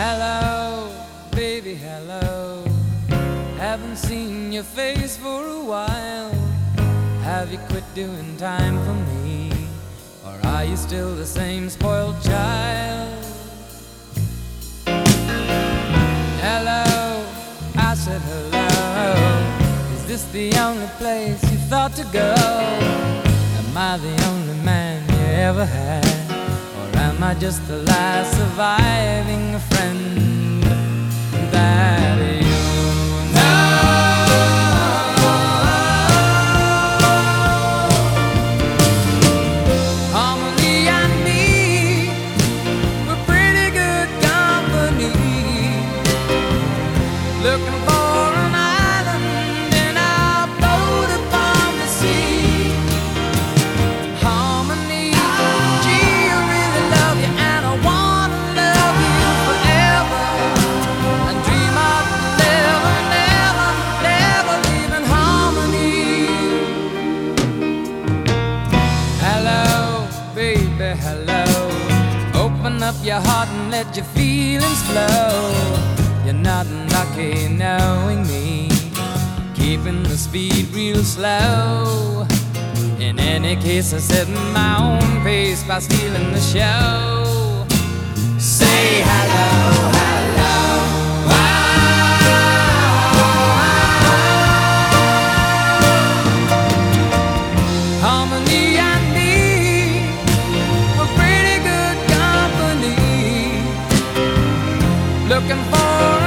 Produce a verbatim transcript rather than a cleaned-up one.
Hello, baby, hello. Haven't seen your face for a while. Have you quit doing time for me? Or are you still the same spoiled child? Hello, I said hello. Is this the only place you thought to go? Am I the only man you ever had? Or am I just the last surviving friend that you know? Harmony and me were pretty good company, looking for an island in our boat upon the sea. Harmony, gee, I really love you, and I wanna love you forever, and dream of never, never, never leaving Harmony. Hello, baby, hello. Open up your heart and let your feelings flow. You're not lucky knowing me, keeping the speed real slow. In any case, I set my own pace by stealing the show. Say hello, hello. Harmony and me were pretty good company, looking for